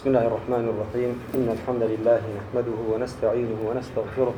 بسم الله الرحمن الرحيم. إن الحمد لله نحمده ونستعينه ونستغفره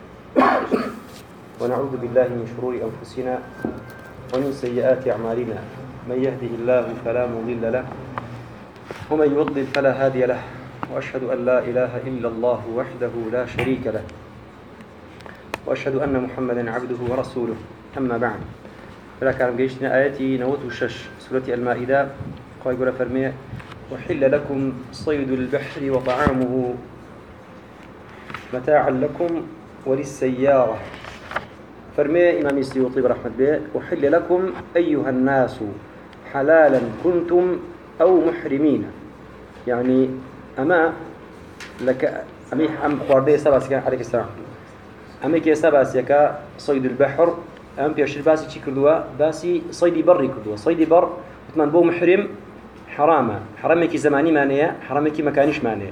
ونعوذ بالله من شرور أنفسنا ومن سيئات أعمالنا. من يهده الله فلا مضل له ومن يضلل فلا هادي له، وأشهد أن لا إله إلا الله وحده لا شريك له، وأشهد أن محمدا عبده ورسوله. أما بعد، فلا كان جيشنا آياتي نوت الشش سورة المائدة قال يقول فرمي: وحل لكم صيد البحر وطعامه متاعا لكم وللسيارة. فرمي إمام السيوطي برحمة الله: وحل لكم أيها الناس حلالا كنتم أو محرمين. يعني أما لك أمي أم خوردي سباس كان عليك السلام أمي كي سباس يكا صيد البحر أم بيشير باسي شي كردوا باسي صيد بري كردوا صيد بر وثمان بو محرم حرامة. حرامك زماني مانية، حرامك مكانيش مانية.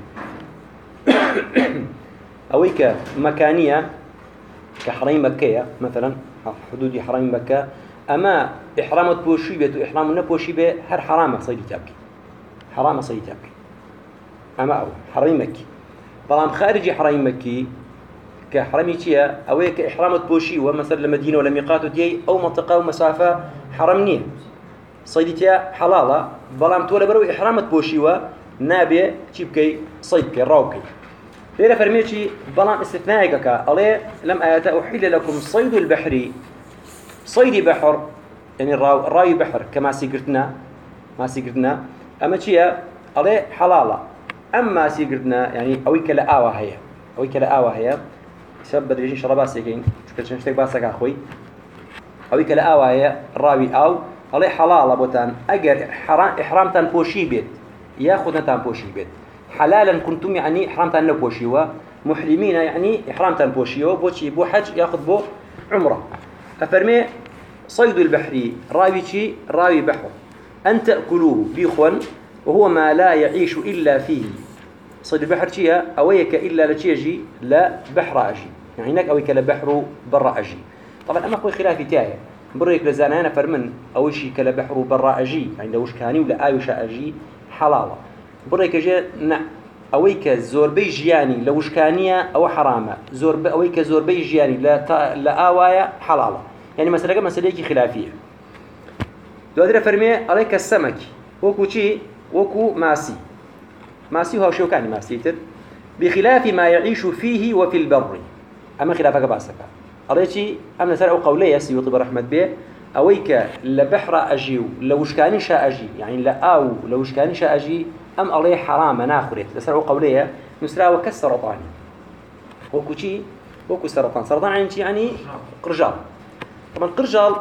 أويك مكانية كحرام مكة مثلا، حدود حرام مكة، أما إحرام بوشي بيت وإحرام نبوشي بيت هر حرامة صيد تابك، حرامة صيد تابك. أما أو حرام مكي بلام خارجي حرام مكي كحرامي تيا أويك إحرام بوشي ومثلا لمدينة ولا ميقات دي أو منطقة ومسافة حرمنيه صيدتها حلالة، بلام تولى برو إحرامت بوشيوة نابي تبكي صيدك راوكي. ليلة فرميتي بلام استثنائك عليه لم آيات أحل لكم صيد البحر، صيد بحر يعني راي بحر كما سيقرتنا ما سيقرتنا، أما تيا عليه حلالة. أما سيقرتنا يعني أويك لآوة هي، أويك لآوة هي سبب بدريجين شرباسيكين شكل شنشتك باسك أخوي. أويك لآوة هي راوي أو عليه حلال بوتان أجر إحرامتان بوشي بيت ياخذتان بوشي بيت. حلالا كنتم يعني إحرامتان نبوشيوا، محرمين يعني إحرامتان بوشيوا بوشي بو حج ياخذ بو عمرة. أفرمي صيد البحر راوي بحر أن تأكلوه بيخون وهو ما لا يعيش إلا فيه. صيد البحر شيء أويك إلا لتيجي لا بحر أجي، يعني هناك أويك لبحر برا أجي. طبعا أما أخوي خلافي تاعي بريك لزانانا فرمن أول شيء كلا بحر برا أجي يعني وش كاني ولا آيوش أجي حلالة. بريك جاء أويك زور بي جياني لوش كانية أو حرامة، أويك زور بي جياني لا آوايا حلالة. يعني مسألة خلافية. دوادرة فرمي عليك السمك وكو شيء وكو ماسي هو شو كان ماسيتر بخلاف ما يعيش فيه وفي البر. أما خلافك باسك أريتي أمن سرع قولي السيوطي برحمة به أويك لبحر أجي لوش كان شاء أجي يعني لا أو لوش كان شاء أجي أم عليه حرام ناخرت لسرع قولي نسرع وكسرطان وكوشي وكو سرطان يعني قرجال. طبعا قرجال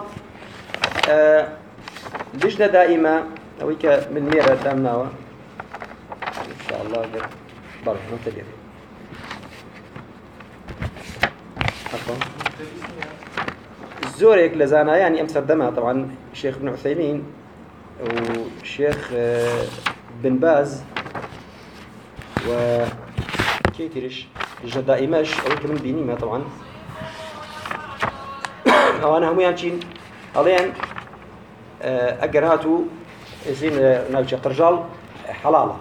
لجنة دائما أويك من ميرة دامناوة إن شاء الله بارك نتبع زورك لزانا يعني أمثل دمها طبعا الشيخ ابن عثيمين والشيخ بن باز وكيترش الجدائمش أو كمان بينيمة طبعا أو أنا هم يانشين عليهم أجرهاتو زين ناوجه قرجال حلالة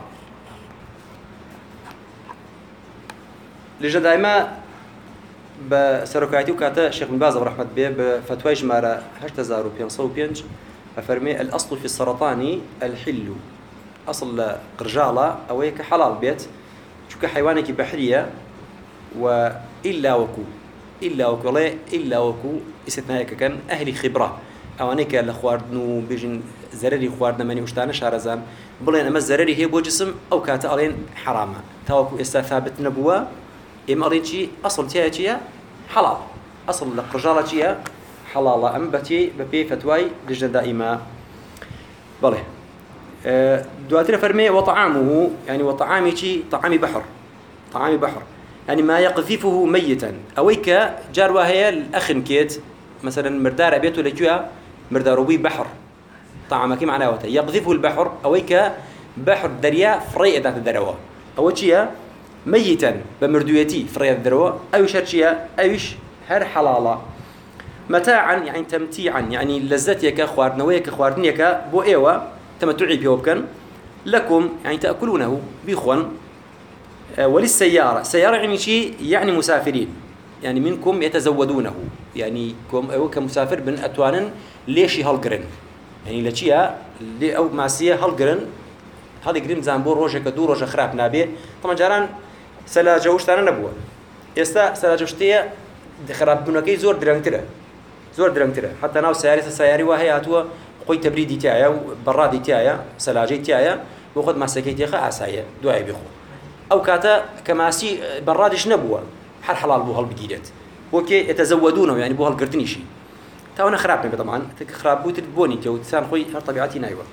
الجدائمة بسرقاتي وكاتا الشيخ بن باز رحمة به بفتوى جمارة 8505 أفرمي: الأصل في السرطان الحل. أصل قرجالة أويك حلال بيت شو حيوانك بحرية وإلا وكو والله إلا وكو استثنائك كان أهل خبرة أوانيك لخواردنو بيجن زرري خواردنا ماني وشتانا شارزان بلين أما الزرري هي بو جسم أو كاتا ألين حرامة تاوكو استثابت نبوة إما ألين شي أصل تيها حلال، أصل القرجالة تيها حلالة. أم ببي فتواي لجنة دائمة بله. دواتنا فرمي وطعامه يعني وطعامي شي طعامي بحر يعني ما يقذفه ميتا. أويك جاروا هي الأخن كيت مثلا مردار بيته لجوا مردارو بي بحر طعامك معناه وتا يقذفه البحر أويك بحر دريا فريئة ذات الدروة أو شيء ميتا بمردويتي فريئة الدروة أيش هالشيء أيش هر حلالة متاعا يعني تمتيعا يعني لذتك خواردنويك خواردنيك بو إيوة تمتعي بيوبكن لكم يعني تأكلونه بيخون. وللسيارة، سيارة يعني شيء يعني مسافرين، يعني منكم يتزودونه، يعني كمسافر بن أتوانن ليش هالقرن، يعني لشيء لي أو معسية هالقرن هذا قرن زنبور روجة كدور روجة خراب نابه. طبعا جاران سلاجوش تانا نبوه يستا سلاجوشتيه خراب بنوكي زور درنگتره حتى ناو سياري وهي هاتوا قوي تبريدي تاعي وبرادي تاعي سلاجي تاعي وخد مسكيتي خا عسايه دواي بيخو او كاتا كماسي برادش نبوه حل حلال بو هالبديدت وكي يتزودونه يعني بو هالقرتني شي تاونا خراب طبعا خراب بوت بوني تو انسان خوي طبيعتي نايوه.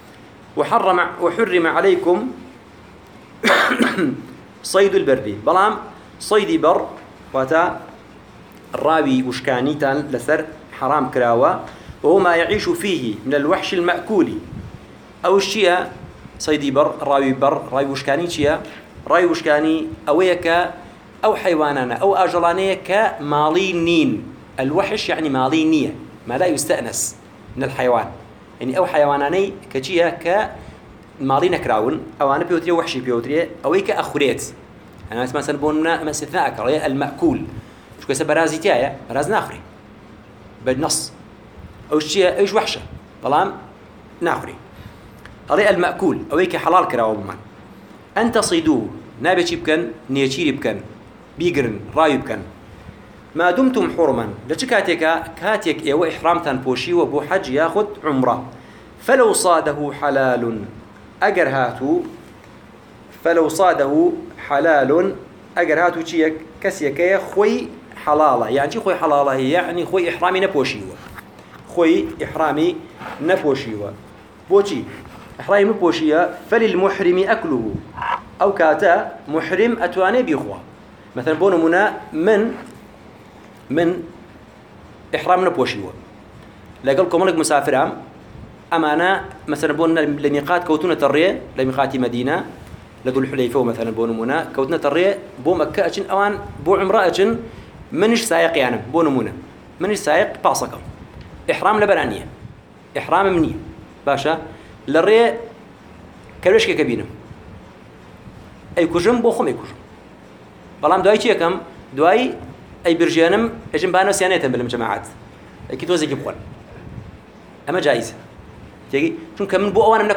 وحرم عليكم صيد البر بلام صيد بر واتا الراوي وشكاني تان لسر حرام كراوة وهو ما يعيش فيه من الوحش المأكول أو الشيء صيد بر راوي وشكاني شيء راوي وشكاني أويك أو حيواننا أو أجلانية كمالينين. الوحش يعني مالينية ما لا يستأنس من الحيوان، يعني أو حيواناني كشيء كمالين كراون أو أنا بيوتري وحشي بيوتري أويك أخريت أنا اسمع سنبوننا ما استثناء كراية المأكول شو كسب برازي تاعي براز ناخري بالنص أو الشيء إيش وحشة طالما ناخري هذا المأكول أويك حلال كراو بمان أن تصيدوه نابي بكن نيشيري بكن بيجرن رايب بكن ما دمتم حرما كاتيك إيو إحرام تنبوشي وبو حج ياخد عمره فلو صاده حلال أجر هاتو فلو صاده حلال أجر هاتو شيء كسيكيا خوي حلالة يعني شي خوي حلالة يعني خوي إحرامي نبوشيوه خوي إحرامي نبوشيوه بوشي إحرامي نبوشيه فللمحرم أكله أو كاتا محرم أتواني بيخوا مثلا بونو منا من إحرام نبوشيوه لقلكم ملك مسافر أمانة مثلا بوننا لميقات كوتونة الرية لميقات مدينة لذو الحليفة مثلا بونو منا كوتونة الرية بو مكة أجن أوان بو عمرة أجن منش سايق يعني بونو منا منش سايق باصكم إحرام لبرانية إحرام منية باشا للرية كلوش كبينة أي كجم بو خم أي كجم بلام دواي شيء كم دواي أي برجانم أجن بانو سيانيتهم بالمجماعات أكيد وزي جبقون أما جائزة تيجي شون كمن بو أوانم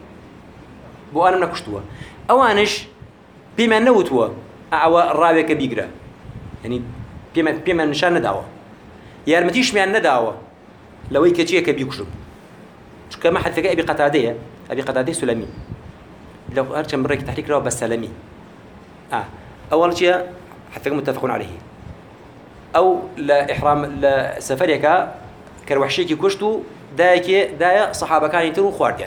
نكشتوا أوانش بما نوتوا أو الرابع كبيرة يعني بما نشان ندعوة يا المتيش من ندعوة لو يكتشي كبيكشوا شو كما حد فيك أبي قتادة سلمي لو أرجع مريك تحريك روا بس سلمي أول شيء حتى متفقون عليه أو لا إحرام لا سفريك كروحشيك كشتو دايا صحابة كان يترو خوارديان.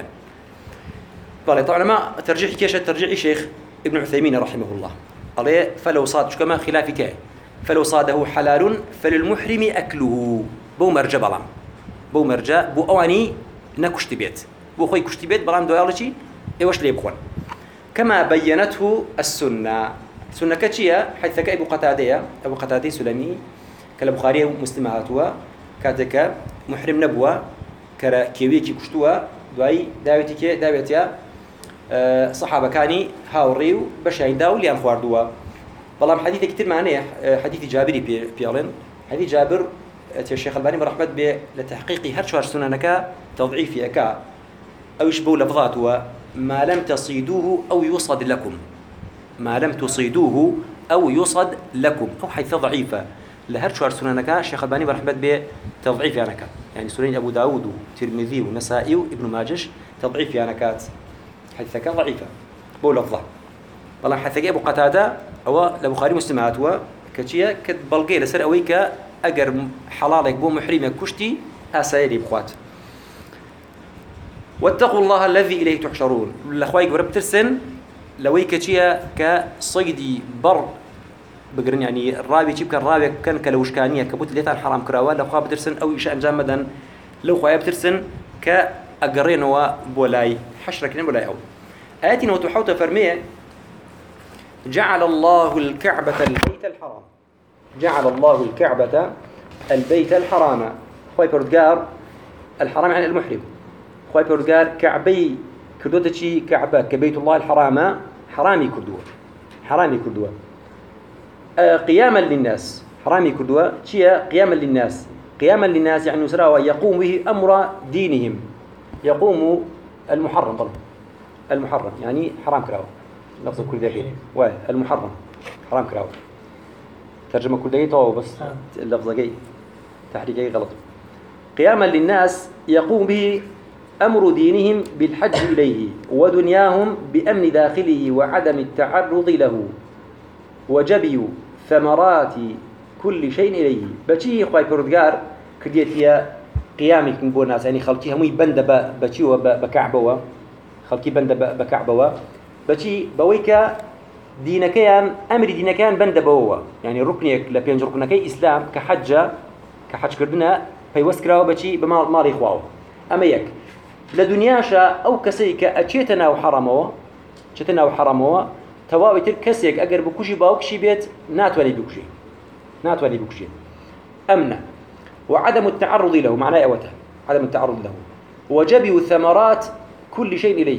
طبعا ما ترجيح كيش ترجيح الشيخ ابن عثيمين رحمه الله عليه فلو صاد شو كما خلافك فلو صاده حلال فللمحرم أكله بو مرجع بلام بو مرجع بو أواني نكشت بيت بو خوي كشت بيت بلام دوالشي إيش ليه بخون كما بينته السنة كتشيا حيث كأبو قتادة سلمي كالبخاري ومسلماتها كاتك محرم نبوة كرا كيويكي كشتوا دواي داويتيا صحابة كاني هاوريو بشاين داو ليان خواردوا والله حديث كتير معناه حديث جابري بيالن حديث جابر الشيخ الباني برحمة به لتحقيق هرشوار سننك تضعيف أكا أو يشبه لفظات ما لم تصيدوه أو يصد لكم ما لم تصيدوه أو يصد لكم أو حيث ضعيفة لهرشوار سننك الشيخ الباني برحمة به تضعيف يعني سنن أبو داود وترمذي ونسائي وابن ماجش تضعيف يانكات حديثك ضعيفة بو لفظة والله حديثك أبو قتادة أو البخاري مسلمات كتشيا كتبلغي لسر أويك أجر حلالك بو محرمك كشتي أسايري بخوات واتقوا الله الذي إليه تحشرون الأخوائي قرب ترسن لويك كتشيا كصيدي بر بقرن يعني الرابي تجيب كالرابي كان كلوشكانية كبوت ليتان حرام كراوة لو بترسن أو إشاء جامدا لو خوايا بترسن كأجرين وبولاي حشرك بولاي أو آياتنا وتحوت فرمية جعل الله الكعبة البيت الحرام جعل الله الكعبة البيت الحرام خوي بردقار الحرام عن المحرم خوي بردقار كعبي كردوة شي كعبة كبيت الله الحرام حرامي كردوة قياما للناس حرامي كردوة شي قياما للناس يعني نسرا يقوم به أمر دينهم يقوم المحرم طبعا المحرم يعني حرام كراوة لفظ كل ذلك المحرم حرام كراوة ترجمة كل ذلك بس اللفظ جاي تحريك جاي غلط قياما للناس يقوم به أمر دينهم بالحج إليه ودنياهم بأمن داخله وعدم التعرض له وجبي ثمرات كل شيء إليه بچي خواهي كردگار كرديتيا قيامي كنبو ناس يعني خلقي همي بند بچي وبكعبوا خلقي بند بكعبوا بچي بويكا دينكيان أمر دينكيان بند بوا يعني ركنيك لبينج ركنكي إسلام كحج كردنا فيوس كراو بچي بمال إخواه أما يك لدنياشا أو كسيك أتشيتنا وحرموا تواوي تلك كسيك أقر بكوشي باوكشي بيت ناتولي بكوشي أمنا وعدم التعرض له معناه أوته عدم التعرض له وجبي ثمرات كل شيء إليه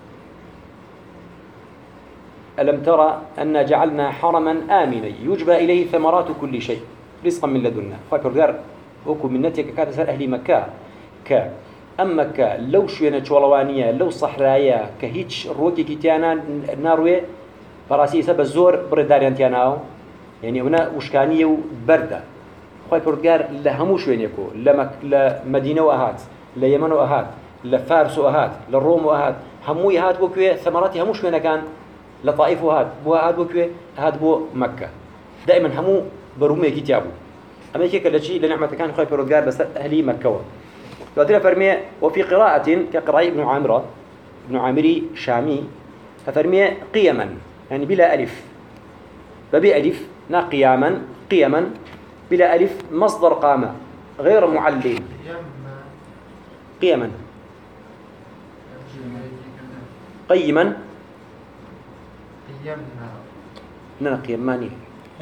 ألم ترى أن جعلنا حرما آمنا يجبى إليه ثمرات كل شيء رزقا من لدنا فاكر وكو منتك كانت أهل مكة أما لو شوينة شوالوانية لو صحرايا كهيتش روكي كتانا ناروي فراسي سبب الزور برداريان تياناو يعني هنا وشكانية وبردة خواهي پردگار لهمو شوينيكو لمدينة وأهات ليمن وأهات لفارس وأهات للروم وأهات همو يهات بوكوية ثمراتي همو شوينة كان لطائف وأهات بو أهات بوكوية أهات بو مكة دائما همو برومي كتابو أما يكيك اللي لنعمة كان خواهي پردگار بس أهلي مكة وذلك فرمي وفي قراءة كقراءة ابن عامري شامي ففرمي قيما يعني بلا ألف ببي ألف نا قيما بلا ألف مصدر قامة غير معلم قيما قيما قيماني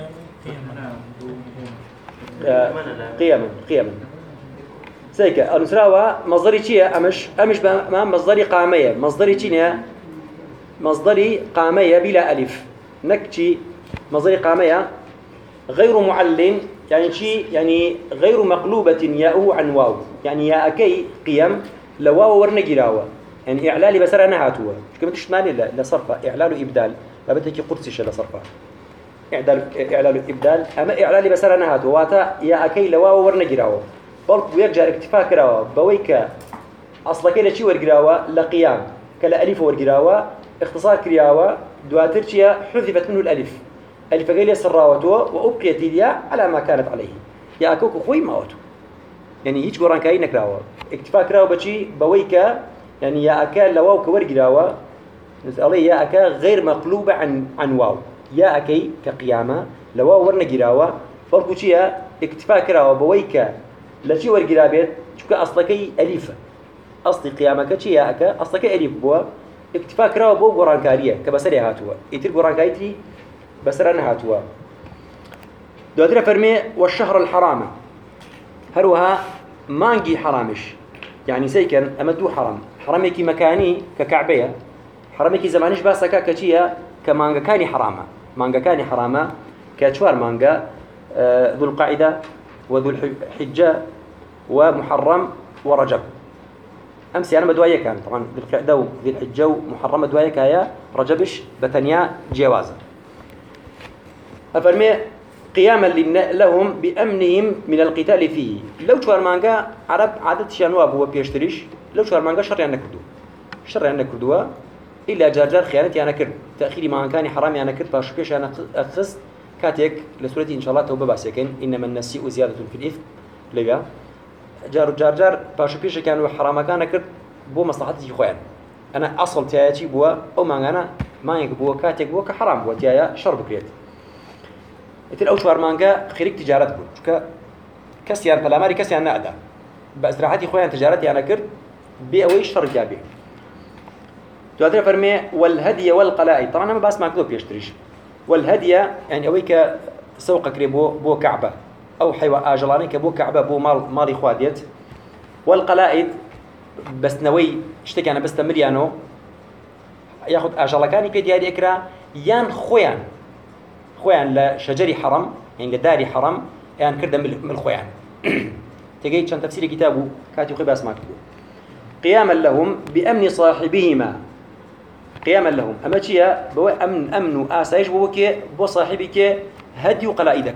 قيما سيكا النسراوة مصدري شيء أمش ما مصدري قامية مصدري شيء مصدري قامية بلا ألف نكتي مصدري قامية غير معلن يعني شيء يعني غير مقلوبة ياءه عن واو يعني يا أكي قيم لواو ورنجراوة يعني إعلالي بسرعة نهاتوا كم تشمالي لا صرفة إعلال إبدال لابد قرصيش لا صرفة إعلال إبدال أما إعلالي بسرعة نهاتوا واتا يا أكي لواو ورنجراوة بلق ويرجع اكتفاء كراوة بويك أصلا كيلا شي ورقراوة لقيام كلا ألف ورقراوة اختصار كرياوة دواترشيا حذفت منه الألف ألف قيل يسراوته وأبقيت ليا على ما كانت عليه يا أكوك خوي موته يعني هيك قران كاين نكراوة اكتفاء كراوة بشي بويك يعني يا أكا لواو كورقراوة نسأل يا أكا غير مقلوبة عن واو يا أكي كقيامة لواو ورنقراوة بلقو شيا اكتفاء كراوة بويك لا شيء ورقرابيت شو كأصلكي أليفة أصل قيامك شيء أكا أصلكي أليف بوا اكتفاء كراو بو قرانكارية كبسري هاتوا يتر قرانكايتي بسرنا هاتوا دواتنا فرمي والشهر الحرام هروها مانجي حرامش يعني سيكن أمدو حراميكي مكاني ككعبية حراميكي زمانش باسكا كشيا كمانجا كاني حرامة كشوار مانجا ذو القاعدة وذو الحجة ومحرم ورجب أمس أنا بدوايا كان طبعا ذو القعدة وذو الحجة ومحرم بدوايا كايا رجبش بتنيا جوازا أفرمي قياما لهم بأمنهم من القتال فيه لو شوار مانجا عرب عادة شانواب هو بيشتريش لو شوار مانجا شر يعني كردوا إلا جارجار خيانتي أنا كرد تأخيري ما كان حرامي أنا كرد باش بيش أنا أخذ كاتيك لسورتي إن شاء الله توبة باسيكين إنما النسيء زيادة في الإثم لبيا جار باش بيش كانوا حرام كان كرد بو مصلحتي خوان أنا أصل تياتي بوا أو ما أنا ما يكبوا كاتيك بوا كحرام بوا تيايا شرب كريت مثل أو شوار مانجا خيرك تجارت بوا كسيان فلاماري كسيان نقدا بأسرعتي خوان تجارتي أنا كرد بأويش شر جابي تواتر فرمي والهدي والقلائد طبعا ما بس ما كذوب يشتريش والهدي يعني أويك سوق قريبو بو كعبة أو حيوان آجلاني كبو كعبة بو مالي خواديت والقلائد بس نوي اشتكي أنا بس تمريانو ياخذ أجلكاني في دياري إكرا يان خويان لشجري حرم يعني لداري حرم يعني كردا من الخويان تجي كان تفسير كتابه كاتب خبا اسمع قياما لهم بأمن صاحبهما قياما لهم أما شيء بو أمن آسايش بوكي بو صاحبك هدي قلائدك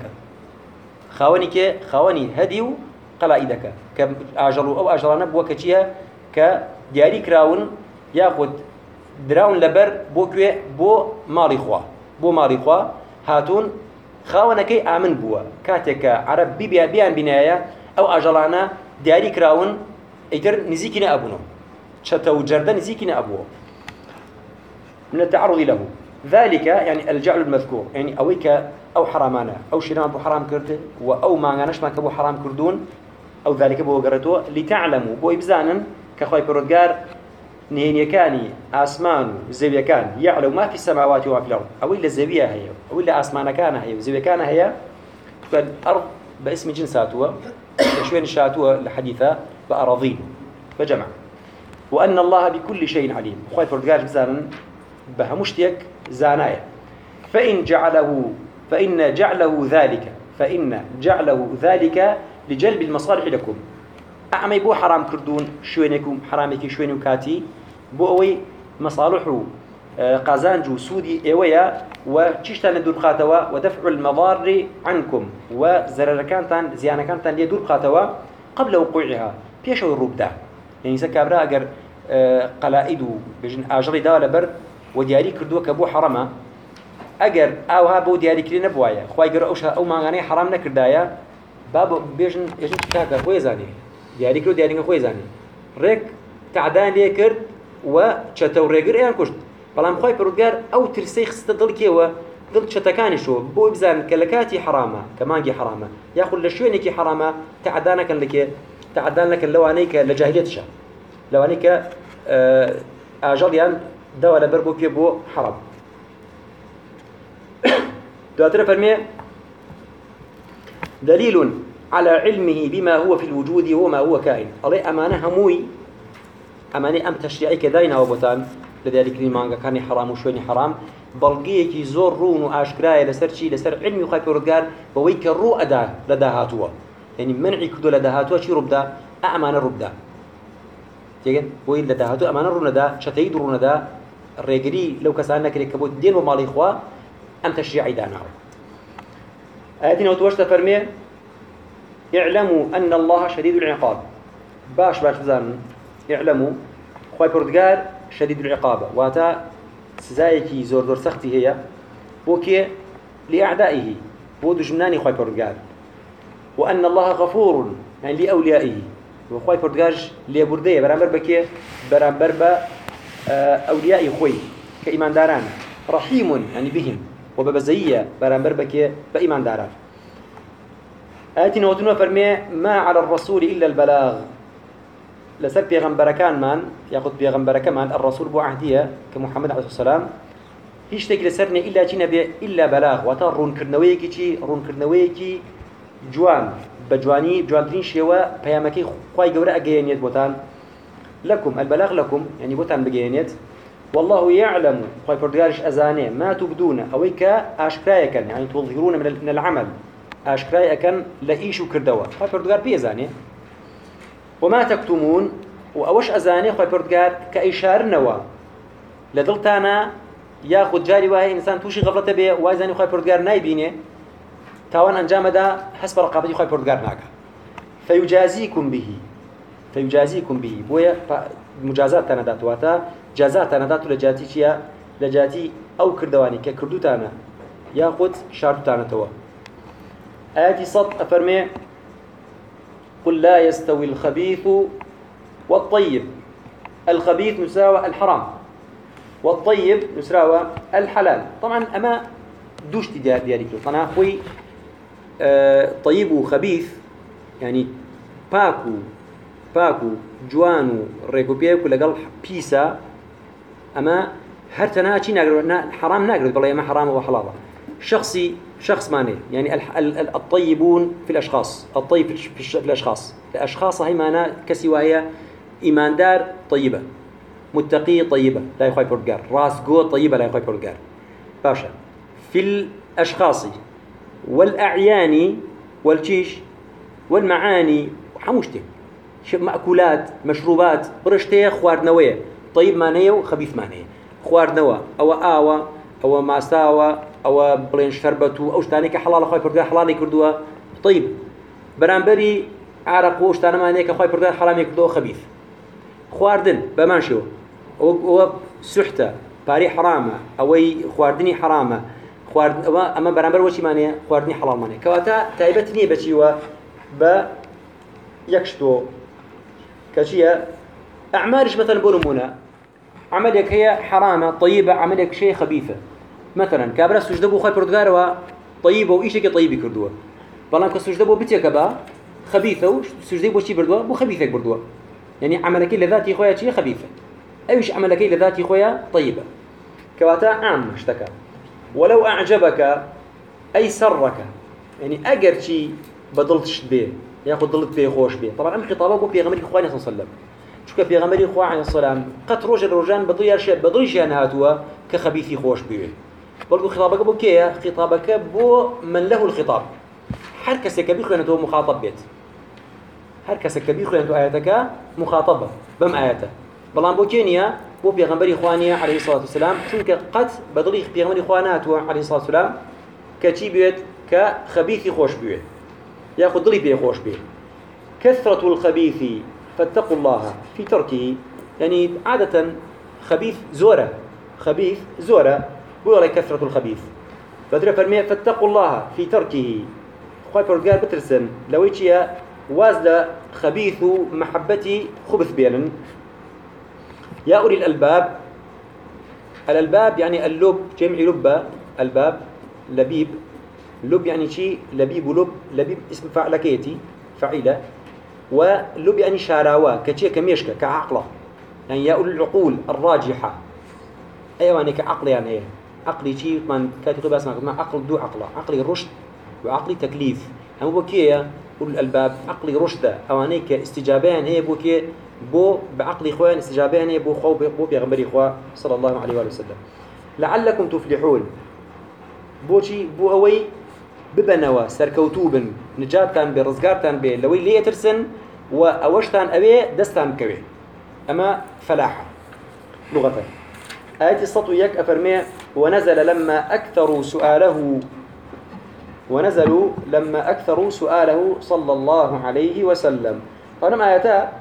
خواني هدي قلائدك كأجلوا أو أجلنا بوكتيها كدياري كراون ياخذ دراون لبر بوكي بو ماري خوا هاتون خاونكي آمن بوا كاتك عرب بيان بناية أو أجلانا دياري كراون إيتر نزيكنا أبونا شتو جردا نزيكنا أبوه من التعرض له ذلك يعني الجعل المذكور يعني أويك أو حرامانا أو شرام بو حرام كرده أو ما نش ما كبو حرام كردون أو ذلك بو قرتو لتعلموا بو إبزانا كخوي بردقار نهيني كاني آسمان زبيا كان يعلم ما في السماوات وما في الأرض أو إلا زبيا هي أو إلا آسمان كان هي وزبيا كان هي فالأرض باسم جنساتها شوين شاتوها الحديثة بأراضين فجمع وأن الله بكل شيء عليم خوي بردقار بزانا بهمشتك زانايا فإن جعله ذلك لجلب المصالح لكم أعمي بو حرام كردون شوينكم حرامك شوينو كاتي بو أوي مصالحه قازانجو سودي إيويا وتشتان دور بخاتوا ودفع المضار عنكم وزرركانتان زيانكانتان لي دور بخاتوا قبل وقوعها بيشو الربدا يعني سكابرا أجر قلائدو بجن أجري دالا بر ودياري كردو كبو حرما أجر أوها بو دياري كلي نبوايا خواي جر أوشها أو معناه حرام نكردايا بابو بيجن يجن كاكا خويزاني دياري كردو دياري خويزاني ريك تعدان ليه كرد وشتو ريجر إيان كشت بلام خواي بردقار أو ترسي خصت ضل كيوا ضل شتكاني شو بو إبزان كلكاتي حرامة كمانجي حرامة ياخذ لشوينكي حرامة تعدانك لك تعدان لك لوانيك لجاهليتشا لوانيك أجليان دولة بربو بيبو حرام دواتر فرمي دليل على علمه بما هو في الوجود وما هو كائن الله أمانة هموي أمانة أم تشريعي كداينا وبطان لذلك المانجا كان حرام وشويني حرام بلقيكي زور رون وآشكرايا لسر علمي وخايف ورقار بويك الرو أدا لداهاتوا يعني منعي كدو لداهاتوا شي ربدا أمانة ربدا تيجن بوين لداهاتوا أمانة روندا شتيد روندا الرجلي لو كسرنا كده كبوت دين ومالي إخوة أم تشريعي داناو آياتنا وتوشت فرمي اعلموا أن الله شديد العقاب باش بزان اعلموا خوي بردقار شديد العقاب واتا سزايكي زور سختي هي بوكي لأعدائه بودو جمناني خوي بردقار وأن الله غفور يعني لأوليائه وخوي بردقار ليبردية برامبر بكي برامبر أوليائي خوي كإيمان داران رحيم يعني بهم وببزية برامبر بكي بإيمان داران آتنا وتنوى فرمي ما على الرسول إلا البلاغ لسر بيغمبركان من ياخذ بيغمبركان من الرسول بو عهدية كمحمد عليه الصلاة والسلام هيش تجي لسرنا إلا جينا إلا بلاغ وتر رون كرنويكي جوان بجواني درين شيوا بيامكي خواي جورا أجيانيت بوتان لكم البلاغ لكم يعني بوتان بجيانيت والله يعلم خواي بردقارش أزاني ما تبدون أويك أشكرايكا يعني تظهرون من العمل أشكرايكا لإيشو كردوا خواي بردقار بيزاني وما تكتمون وأوش أزاني خواي بردقار كإشار نوا لدلتانا ياخد جاري واهي إنسان توشي غفلته بيه وايزاني خواي بردقار نايبيني تاوان أنجام دا حسب رقابتي خواي بردقار ناكا فيجازيكم به بويا مجازات تانا داتواتا جازات تانا داتو لجاتي چيا لجاتي أو كردواني ككردو تانا ياخد شارتو تانا توا آياتي صد أفرمي قل لا يستوي الخبيث والطيب الخبيث نساوى الحرام والطيب نساوى الحلال طبعا أما دوشتي ديالي طبعا أخوي طيب وخبيث يعني باكو جوانو ريكوبيكو لقل بيسا أما هرتنا شي نقدر حرام نقدر بالله ما حرام وحلال شخص ماني يعني الطيبون في الأشخاص الطيب في الأشخاص الأشخاص هي معناه كسوايا إيمان دار طيبة متقي طيبة لا يخاف برجار، راس جو طيبة لا يخاف برجار. باشا في الأشخاص والأعيان والشيش والمعاني حموشتك مأكولات مشروبات برشتي خواردنوية طيب مانية وخبيث مانية. خواردنوا أو آوة أو ماساوة أو بلين شربتو أو شتانيك حلال خايف برجار حلالي كردوا طيب. برانبري عرق وشتانا مانيك خايف برجار حرامي كردوا خبيث. خواردن بمانشو و سحتة باري حرامة أوي خواردني حرامة خوارد أما برانبر وشي مانية خواردني حلال مانية كواتا تايبتني بشيوا ب يكشتو كشيء أعمالش مثلا بونمونا عملك هي حرامة طيبة عملك شيء خبيثة مثلا كابرا سجدبو خايف برجار طيبة وإيشك طيبي كردوا بلان كسجدبو بتيك با خبيثة وسجدبو شي بردوا بو خبيثة بردوا يعني عملك لذاتي خويا شيء خبيثة أيش عملك لذاتي خويا طيبة كواتا عام اشتكى. ولو أعجبك أي سرك يعني أجر شيء بدلتش به ياخذ ضلت به خوش به. طبعا أم خطابه بو بيغمري إخواني صلى الله عليه وسلم شو كبيغمري إخوان عليه السلام قط روجان بدريش هاتوا كخبيثي خوش به. برضو خطابك بو كيا خطابك بو من له الخطاب حركة كبير أنه مخاطب بيت هركس كبير أنه آياتك مخاطبة بم آياته بلان بو كينيا بو بيغمبري إخواني عليه الصلاة والسلام شونك قد بدريخ بيغمبري إخواناته عليه الصلاة والسلام كتي بيت كخبيثي خوش بيت ياخذ ضلي بيه خوش بيه. كثرة الخبيث فاتقوا الله في تركه يعني عادة خبيث زورة بيقول كثرة الخبيث فدري فرمي فاتقوا الله في تركه خوي برجار بترسن لو يجي وازل خبيث محبتي خبث بينن. يا أولي الألباب يعني اللب جمع لبة الباب لبيب لب يعني شيء لبيب ولب لبيب اسم فعل كيتي فعيلة ولب يعني شاراوا كشيء كميشكا كعقلة يعني يا أولي العقول الراجحة أيوة يعني كعقل يعني إيه عقلي شيء من كاتي بس ما عقل دو عقله عقلي رشد وعقلي تكليف هم بوكيه أولي الألباب عقلي رشدة أوانيك استجابان هي بوكيه بو بعقل إخوان استجابان هي بو خو بو بيغمبري إخوان صلى الله عليه وسلم. لعلكم تفلحون بوشي بو أوي ببنوا سركوتوبن نجاتان برزقارتان بي لوي ليه ترسن وأوشتان أبي دستان كوي أما فلاحة لغة. آية السطو يك أفرمي ونزلوا لما أكثروا سؤاله صلى الله عليه وسلم. طبعا آياتا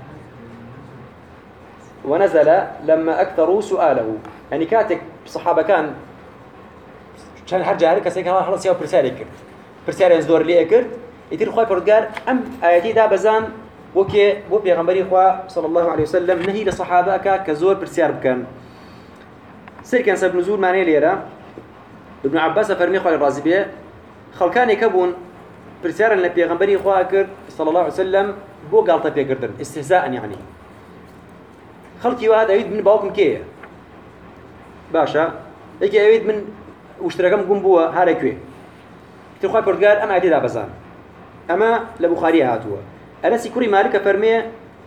ونزل لما أكثروا سؤاله يعني كاتك صحابة كان هرجع هركا سيكا خلاص ياو برسالي كرت برسالي ينزدور لي كرت يتير خواهي برقار أم آياتي دا بزان وكي بو بيغمبري خواه صلى الله عليه وسلم نهي لصحابة كزور برسال بكان سير كان سبب نزول معنى ليرا ابن عباس فرمي خواه الرازبية خلقاني كبون برسالة لبيغمبري خواه كرت صلى الله عليه وسلم بو قالتا بيقردن استهزاء يعني خلقي وهذا يريد من باوكم كيه باشا يجي يريد من واشتراكم جنبوا هاركوي تخاف برجال أما عديد عبزان أما لبخاري هاتوا أنا سيكوري مالك فرمي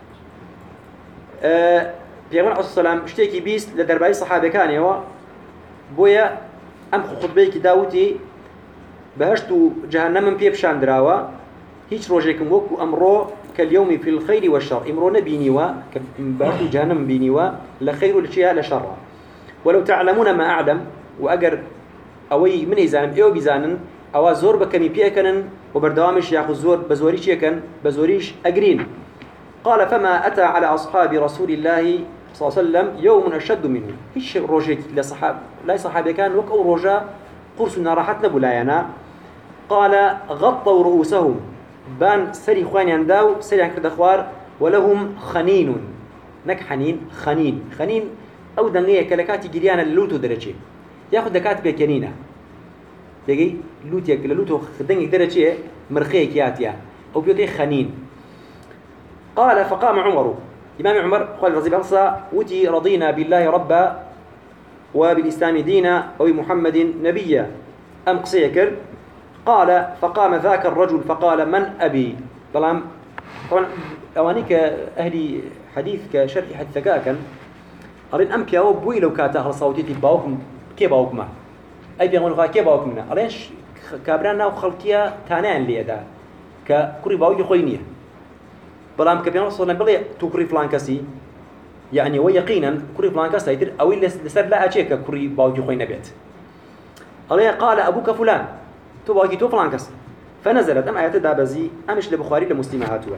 بيغمبر عليه السلام اشتكي بيس لدرباي صحابة كان يوا بويا أم خطبيك داوتي بهشتو جهنم بيبشان دراوا هيش روجيكم وكو أمرو كاليوم في الخير والشر امرو نبينيوا بهشتو جهنم بينيوا لخير الشيء لشر ولو تعلمون ما أعلم وأجر أوي من يزانم إيو بيزانن أو زور بكمي بيأكنن وبردوامش يأخذ زور بزوريش يكن بزوريش أجرين. قال فما أتى على أصحاب رسول الله صلى الله عليه وسلم يوم أشد منه هيش روجيك لا صحابي كان وكأو روجا قرصنا راحتنا بلاينا. قال غطوا رؤوسهم بان سري خواني عنداو سري عن كرد أخوار ولهم خنين نك خنين أو دنيا كلكاتي جريانا اللوتو درجة ياخذ دكات بيكنينة يجي لوتيك للوتو خدني درجة مرخيك ياتيا أو بيوتي خنين. قال فقام عمر إمام عمر قال رضي الله عنه وتي رضينا بالله ربا وبالإسلام دينا وبمحمد نبيا أم قصيكر. قال فقام ذاك الرجل فقال من أبي طبعا أوانيك أهلي حديث كشرح حديثك كان أرين أم بياو بوي لو كاتا هل صوتي باوكم كي باوكما أي بيعملوا خا كي باوكمنا أرينش كابرانا وخلقيا تانان ليدا ككوري باوكي خوينية بلام كبيان صلنا بلي تكوري فلان كسي يعني ويقينا كوري فلان كسي يدير أو اللي لسر لا أشيك كوري باوكي خوينا بيت أرين قال أبوك فلان تو باوكي تو فلان كسي فنزلت أم آيات دابزي أمش لبخاري لمسلمات هو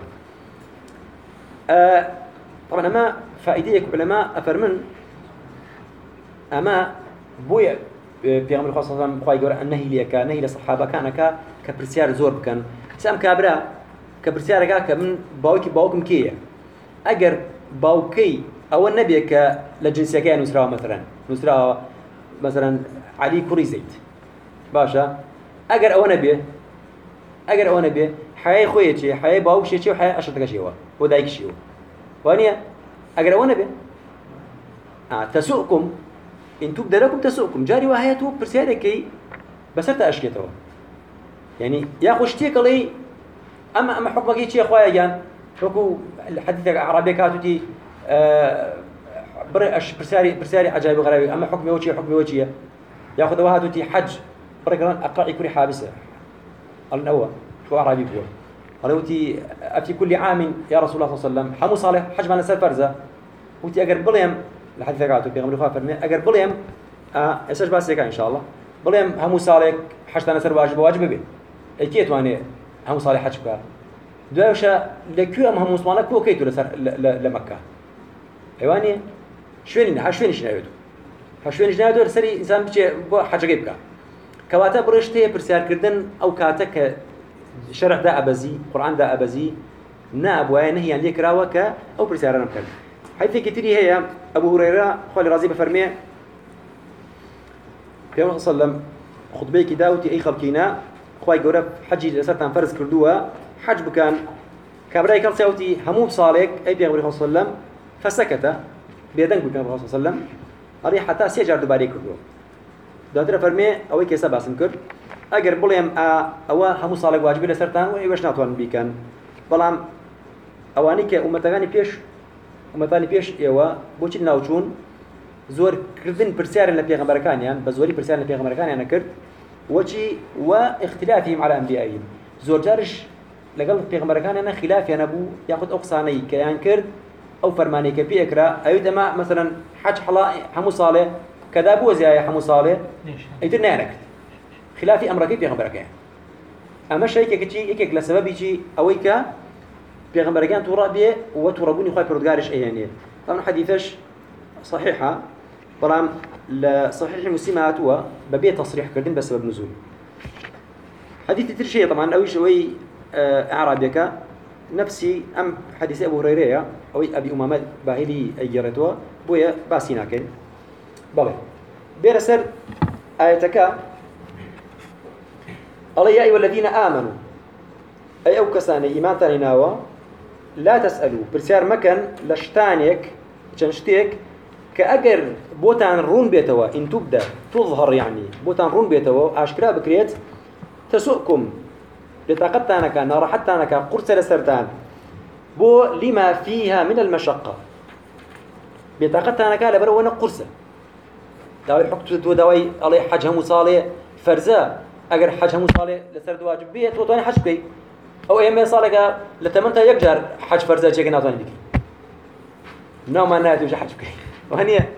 طبعا أما فائديك علماء أفرمن أما بويا بيغمر الله صلى الله عليه وسلم خواهي قرأ النهي ليك نهي لصحابة كان كبرسيار زور بكن سام كابرا كبرسيار كمن باوكم كيه أجر باوكي أو النبي لجنسية كان نسرا مثلا علي كوري زيت باشا أجر أو نبي حياة خويتي حياة باوكشي وحياة أشرتك شيوا ودايك شيوا وانيا أجر أو نبي تسوقكم إن تبدأ لكم تسوقكم جاري وهايته برسياركي بسرت أشكيته يعني يا خوشتيك لي أما حكمك إيش يا أخويا جان حكوا الحديث العربي كاتوتي برساري عجائب غريب أما حكمي وجهي ياخذ وهاتوتي حج بركان أقرأ كل حابسة الأول شو عربي بقول قالوتي أتي كل عام يا رسول الله صلى الله عليه وسلم حمو صالح حج ما نسال فرزة وتي أقرب بليم الحديث قالته بيغمر خواه فرمي أقرب بليم إساج باسيكا إن شاء الله بليم همو صالح حج نسال واجب به أكيد واني همو صالح حج بكار دوشة لكيو أم همو صالح كو كيتو لمكة أيواني شويني شنايدو سري إنسان بيجي حج جيبك كواتا برشته برسيار كردن أو كاتك شرع دا أبزي قرآن دا أبزي ناب وينهي عن ليك راوك أو برسيار نمكن حيث كتيري هي أبو هريرة خالي رازي بفرمي في الله صلى الله عليه وسلم خطبه كداوتي أي خلقينا خواهي قورب حجي لسرطان فرز كردوها حج بكان كابراي كالسيوتي هموم صالك أي بيغمر الله صلى الله عليه وسلم فسكت بيدنك بكان الله صلى الله عليه وسلم أري حتى سيجار دوباري كردوه دواتر فرمي أوي كيسا باسم كرد أجر بليم أوا همو صالك واجبي لسرطان وإيش ناتوان بيكان بلام أواني كأمتغاني بيش إيوا بوشي ناوچون زور كردن برسيار لبيغمبركان يعني بزوري برسيار لبيغمبركان يعني كرد وشي واختلافهم على أنبيائهم زور جارش لقل بيغمبركان أنا خلاف يعني أبو ياخد أقصاني كيان كرد أو فرماني كبيكرا أيضا ما مثلا حج حلا حمو صالح كذا بو زي حمو صالح يترنا يعني خلافي أمريكي بيغمبركان أما شيء كتشي لسبب يجي أويك بيغمبركان ترابيه وترابوني خايف رودغارش يعني طبعا حديثش صحيحة طبعا لصحيح المسلم هاتوا ببيع تصريح كردين بسبب نزول حديث ترشيه طبعا أوي شوي أعرابيك نفسي أم حديث أبو هريرة أو أبي أمامة باهلي أجرتوا بويا باسيناكن بابا بيرسل آيتك الله يا أيها الذين آمنوا أي أو كساني إيمان تانيناوا لا تسألوا برسيار مكان لشتانيك تنشتيك كأجر بوتان رون بيتوا إن تبدأ تظهر يعني بوتان رون بيتوا أشكرا بكريت تسوقكم لطاقتانك نراحتانك قرص لسرتان بو لما فيها من المشقة بطاقتانك لبروانا قرصة داوي حكتو داوي علي حج همو صالح فرزا أجر حج همو صالح لسرد واجب بيه توتواني حج بي أو أيام صالح لتمنتها يقجر حج فرزا شيء ناتواني بكي نو ما ناتو حج بكي وهنيا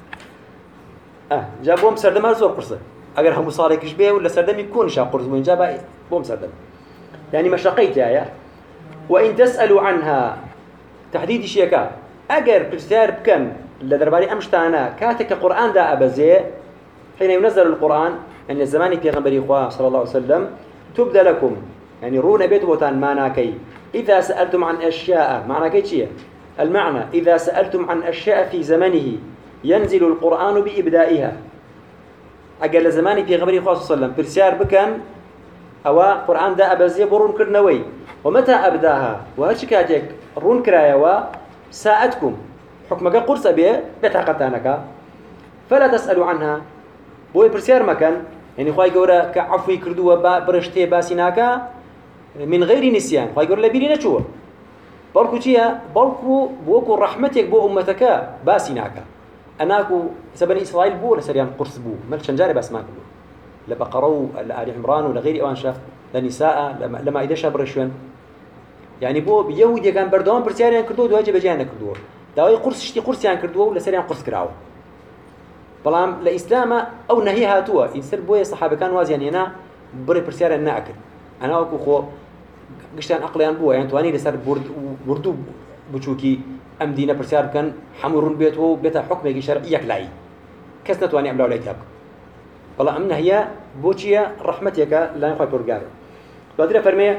جابوهم سردم هالزور قرصة أجر همو صالح كش بيه ولا سردم يكون شا قرص وين جابا بوم سردم يعني مشقيت يا وإن تسألوا عنها تحديد شيكا أجر بتسير بكن لدرباري أمشتانا كاتك قرآن دا أبزي حين ينزل القرآن أن الزمان في غنبري إخوة صلى الله عليه وسلم تبدأ لكم يعني رون بيت وطان معناكي إذا سألتم عن أشياء معناكي شيء المعنى إذا سألتم عن أشياء في زمنه ينزل القرآن بإبدائها أجل زمان في غنبري إخوة صلى الله عليه وسلم برسيار بكن أو قرآن دا أبزي برون كرنوي ومتى أبداها وهالشكاتك رون كرايا وساعتكم حكمك قرص به بتعقتانك فلا تسألوا عنها بوي برسيار مكان يعني خواهي قورا كعفوي كردوا برشته باسيناكا من غير نسيان خواهي قورا لبيري نشوه بلكو چيا بلكو بوكو رحمتك بو أمتك باسيناكا أناكو سبني إسرائيل بو لسريان قرص بو ملشان جاري بس ما كله لبقرو لآل عمران ولا غير أوانشا لنساء لما إذا شاب رشوان يعني بو يهودي كان بردوان برسياريان كردو دواجه بجيانا كردو داوي قرص شتي قرصيان كردو لسريان قرص كراو بلام لإسلام أو نهي هاتوا ينسر بوي صحابة كان وازيان هنا بري برسياريان ناكل أنا وكو خو قشتان أقليان بو يعني تواني لسر بردو بچوكي أم دينا برسيار كان حمرون بيته بيتا حكمه شرعي يكلاي كسنة تواني أملاو ليتاب والله أمنا هي بوشيا رحمتك لا يخوي برجار بعدين فرمي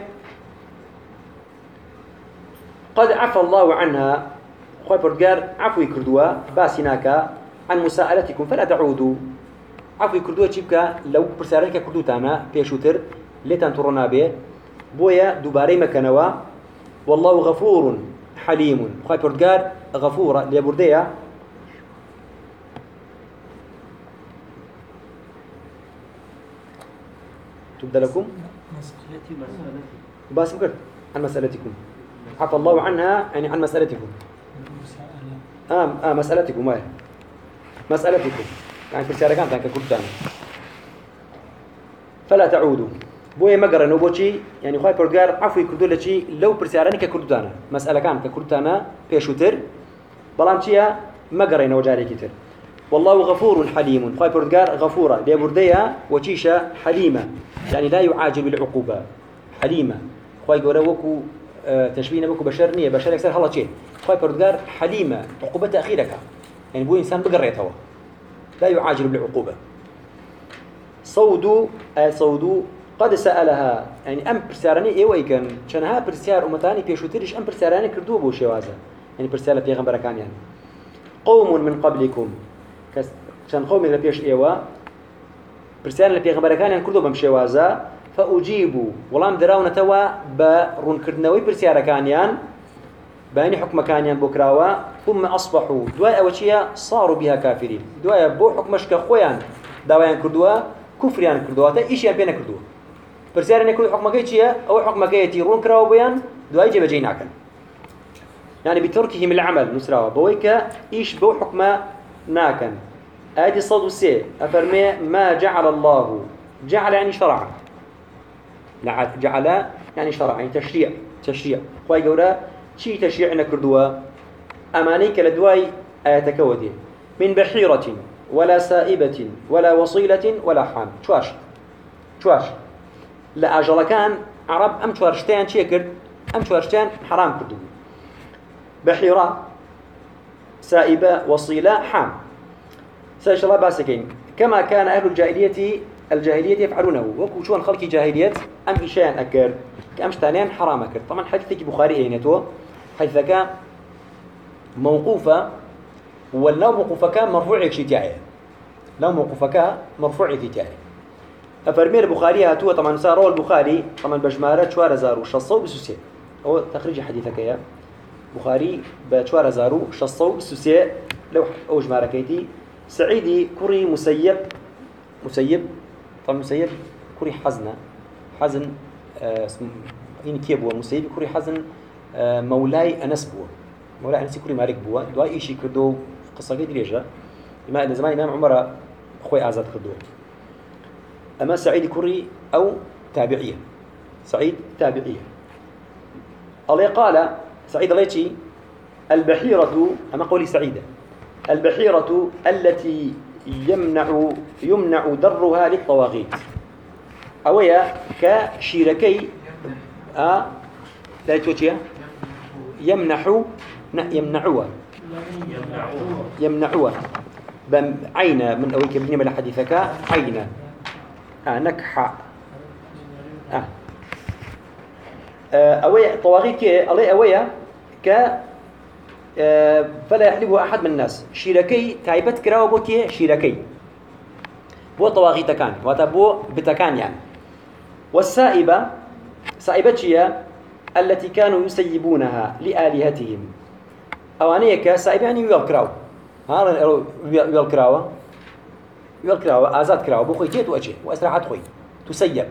قد عفى الله عنها خوي برجار عفوي كردوا باسناك عن مساءلتكم فلا تعودوا عفوي كردوا تشيبك لو برسالك كردو تانا بيشوتر ليتان ترونا به بويا دوباري مكانوا والله غفور حليم خوي برجار غفورة ليبرديا تبدأ لكم بس مكر عن مسألتكم عفى الله عنها يعني عن مسألتكم مسألتكم ما مسألتكم يعني في كانت عنك كردان فلا تعودوا بوي مقرن وبوشي يعني خواهي برقار عفوي كردو لشي لو برسياراني ككردانا مسألة كان ككردانا بيشوتر بلان شيا مقرن وجاري كتر والله غفور حليم خواهي برقار غفورة ليبرديا وشيشة حليمة يعني لا يعاجل بالعقوبة حليمة خواهي قولا وكو تشبيهنا وكو بشر نية بشر يكسر هلا شيء خواهي برقار حليمة عقوبة تأخيرك يعني بوي إنسان بقريتها لا يعاجل بالعقوبة صودو قد سألها يعني أم برساراني إيوه كان شنها برسار أمتاني بيشوتريش أم برساراني كردوه بو شوازة يعني برسالة بيغمبر كان يعني قوم من قبلكم شان قوم اللي بيش إيوه برسالة بيغمبر كان يعني كردوه بمشوازة فأجيبوا والله دراونا توا برون كردنوي برسالة كان يعني باني حكم كان يعني بكراوا ثم أصبحوا دواء أوشياء صاروا بها كافرين دواء بو حكمش كخويان دواء كردوه كفريان كردوه تا إيش يعني بينا كردوه برسالة يكون حكمك إيشيا أو حكمك يتيرون كراو بيان دواء يجي بجي ناكن يعني بتركهم العمل نسراوا بويك إيش بو حكمه ناكن آدي صد سي أفرمي ما جعل الله جعل يعني شرع جعل يعني شرع يعني تشريع خواهي قولا شي تشريعنا كردوه أمانيك لدواي آياتكودي من بحيرة ولا سائبة ولا وصيلة ولا حام شواش لا أجل كان عرب أم شوارشتين شيء كرد أم شوارشتين حرام كردو بحيرة سائبة وصيلة حام سأل الله باسكين كما كان أهل الجاهلية يفعلونه وكو شوان خلق جاهلية أم إشياء أكر كأمش تانيان حرام أكر طبعا حديثك بخاري أينتو حيث كان موقوفة ولو موقوفك مرفوع يكشيتيعي لو موقوفك مرفوع يكشيتيعي أفرمي البخاري هاتوا طبعا ساروا البخاري طبعا بجمارة شوار زارو شصو بسوسي هو تخريج حديثك يا بخاري بشوار زارو شصو بسوسي لو أو جمارة كيتي سعيدي كوري مسيب طبعا مسيب كوري حزن اسمه إن كيبوا مسيب كوري حزن مولاي أنس بوا مولاي أنس كوري مالك بوا دواء إيشي كردو قصة قد ريجة إمام زمان إمام عمر أخوي أعزاد كردو أما سعيد كوري أو تابعية سعيد تابعية الله قال سعيد ليتي البحيرة أما قولي سعيدة البحيرة التي يمنع درها للطواغيت أويا كشيركي لا توجيه يمنعوا عين من أويك بني من حديثك عين نكحة أويا طواغيت الله أويا فلا يحلبه أحد من الناس شيركي تايبت كراو بوكي شيركي بو طواغيت كان وتبو بتكان يعني والسائبة سائبتشيا التي كانوا يسيبونها لآلهتهم أوانيك سائبة يعني يلكراو هذا يلكراو آزاد كراو بو خيتيت وأجي وأسرعت خوي تسيب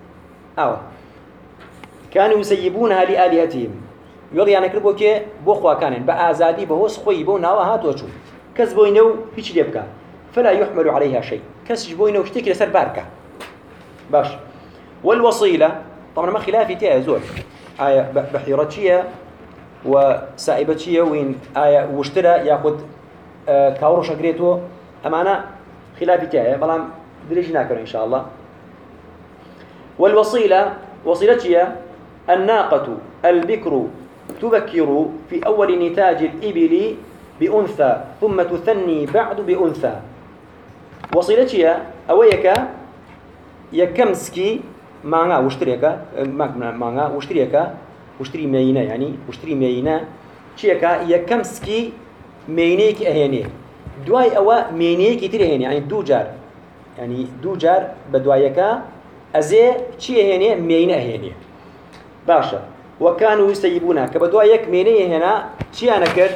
كانوا يسيبونها لآلهتهم يقول يعني كربوكي بو خوا كانن بآزادي بهوس خوي بو ناوا هاتو شو كس بوينو هيش ليبكا فلا يحمل عليها شيء كس بوينو اشتكي لسر باركة باش. والوصيلة طبعا ما خلافي تيها زور آية بحيرتشية وسائبتشية وين آية واشترى ياخد كاورش أجريتو أمانة خلافي تيها بلام دريج ناكر إن شاء الله. والوصيلة وصيلتشية الناقة البكر تبكر في أول نتاج الإبل بأنثى ثم تثني بعد بأنثى. وصيلتشية أويك يكمسكي معنا واشتريكا معنا واشتريكا واشتري مينا يعني واشتري مينا شيكا يكمسكي مينيك أهيني دواي أوا مينيك تريهني يعني دو جار بدوايكا أزي شي أهيني مينا أهيني باشا. وكانوا يسيبونها كبدوايك ميني هنا شي أنا كر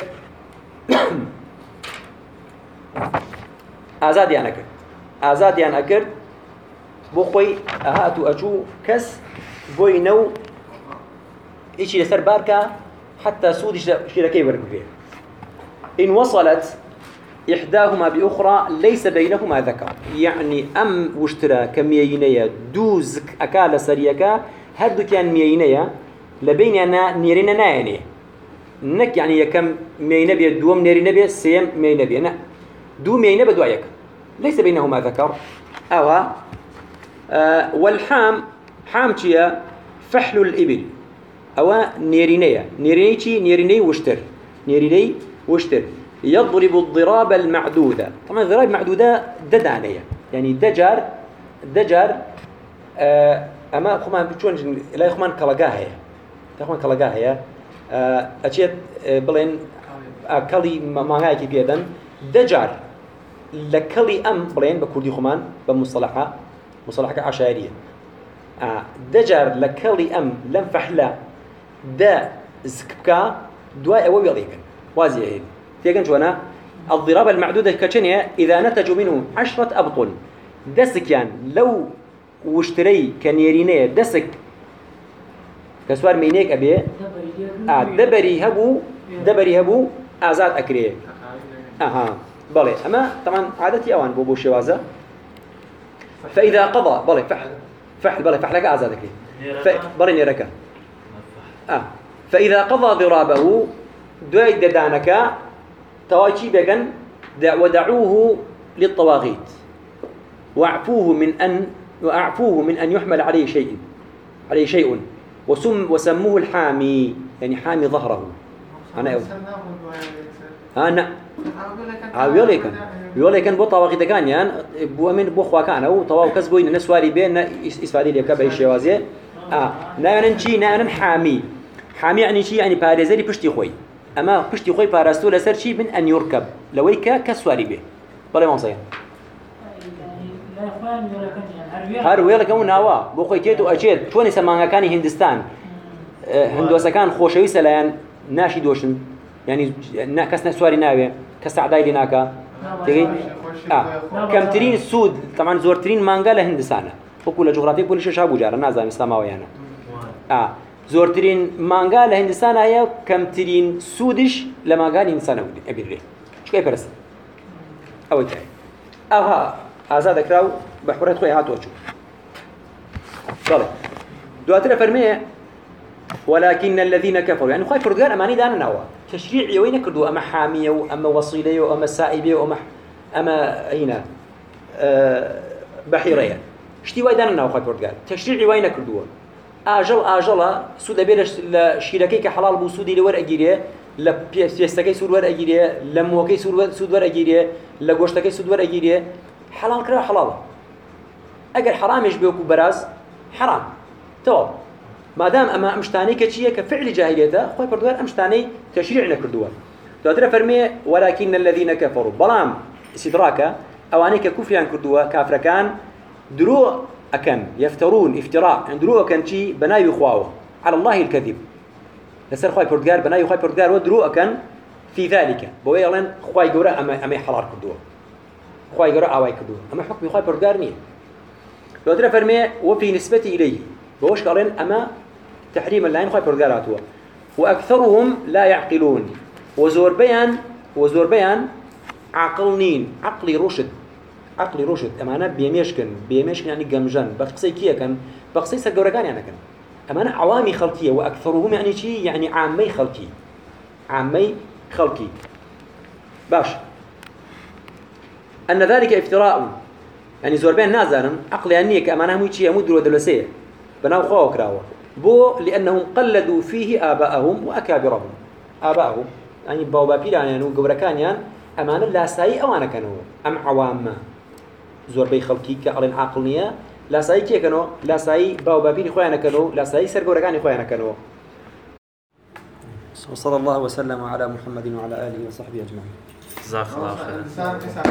آزادي أنا كر بخوي أهاتو أجو كس بوينو إيشي لسر باركا حتى سود شركي ورقبيه. إن وصلت إحداهما بأخرى ليس بينهما ذكر يعني أم واشترى كميينية دوزك أكال سريكا هدو كان ميينية لبيننا نيرنا نايني نك يعني يكم ميينة بيد دوم نيرنا بيد سيم ميينة بيد دو ميينة بدوايك ليس بينهما ذكر أو والحام حامتيا فحل الإبل أو نيرينية نيريني وشتر يضرب الضراب المعدودة. طبعا الضراب المعدودة ددانية يعني دجار أما خمان بتشون لا يخمان كلاجاهية أشياء بلين كلي معاك بيدن دجار لكلي أم بلين بكردي خمان بمصطلحة عشائرية دجار لكلي أم لم فحلا دا زكبكا دواء أوي يليكن وازي هيد تيجن شوانا الضراب المعدودة كشنية إذا نتج منه 10 أبطل دسك يعني لو واشتري كنيرينية دسك كسوار مينيك أبيه دبري هبو آزاد أكريه بالي أما طبعا عادتي أوان بوبو شوازة فإذا قضى بالي فحلك آزاد أكريه بالي نيركا فإذا قضى ضرابه دوي ددانك تواجي بيغن ودعوه للطواغيت واعفوه من أن يحمل عليه شيء وسموه الحامي يعني حامي ظهره أنا أنا يقول كان بو طواغيت كان يعني بو من بو خوا كان او طواو كسبوين الناس واري بين اسفادي لك باي شوازيه نانا حامي يعني شي يعني باريزري بشتي خوي اما بشتي خوي باراستو لسر شي من ان يركب لويكا كسواري به بلا ما صير هر ويلا كون ناوا بو خوي تيتو اجيد شلون سمانغا كان هندستان هندوسا كان خوشوي سلان ناشي دوشن يعني كاس سواري ناوي كاس عدايلي ناكا تيجي كم ترين السود طبعا زور ترين مانغا لهندسانه وكل جغرافيا كل شيء شابو جار نازل اسلاماويانا زور ترين مانغا لهندسانه هي كم ترين سودش لمانغا انسانه ابيري شو كيف برس او تاي ازاد كراو بحورات خوي هاتوچو طيب دواتره فرمي ولكن الذين كفروا يعني خوي فرغان اماني دانا نوا تشريعي وين كردو اما حاميه واما وصيله واما سائبه واما هنا بحيريه شتي وايدانا نوا خوي فرغان تشريعي وين كردو اجل سود بيرش لشركه حلال بو سودي لور اجيريه لا بيستكي سود ور اجيريه لموكي سود ور اجيريه لغوشتكي سود ور اجيريه حلال كره حلال اگر حرام يشبهكو براز حرام تو ما دام اما امشتاني كشيه كفعل جاهليته خوي بردوار امشتاني تشريعنا كردوه تدري فرمي ولكن الذين كفروا بلام استدراكا اوانيك كفريان كردوه كافر كان درو اكن يفترون افتراء درو اكن شي بناي خواو على الله الكذب لسر خوي بردوار بناي خوي بردوار ودرو اكن في ذلك بويلن خوي جورا اما حلال كردوه خوي جورا اواي كردوه اما حكم خوي بردوار ني تدري فرمي وفي نسبه اليه بوش قالن اما تحريم اللعين خوي برداراتوا واكثرهم لا يعقلون وزور بيان عقل نين عقلي رشد أمانة بيمشكن يعني جمجن بقصي كيا كان بقصي سجورجان يعني كان أمانة عوامي خلقية وأكثرهم يعني شيء يعني عامي خلقي باش أن ذلك افتراء يعني زوربين نازانا عقل يعني كأمانة هم شيء يمد ودلسية بناو خوا كراوة بو لأنهم قلدوا فيه آباءهم وأكابرهم آباءهم يعني بابابيل يعني وجوركان يعني أمانة لا ساي أو أنا كانوا أم عوام زوربي خلقي كأرين عقلية لا ساي كي كانوا لا ساي بابابيل خوينا كانوا لا ساي سرجوركان خوينا كانوا وصلى الله وسلم على محمد وعلى آله وصحبه أجمعين. جزاك الله خير.